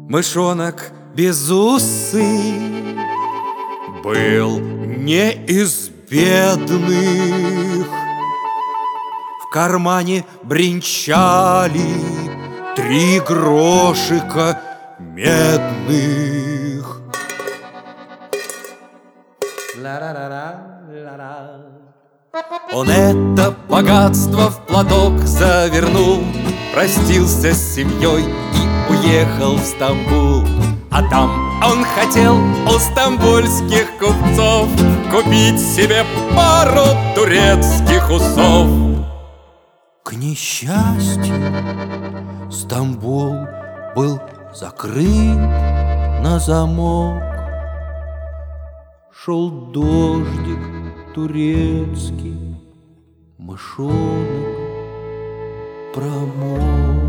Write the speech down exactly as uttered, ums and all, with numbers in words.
Мышонок безусый был не из бедных. В кармане бренчали три грошика медных. Он это богатство в платок завернул, простился с семьей и уехал в Стамбул. А там он хотел у стамбульских купцов купить себе пару турецких усов. К несчастью, Стамбул был закрыт на замок. Шел дождик турецкий, мышонок промок.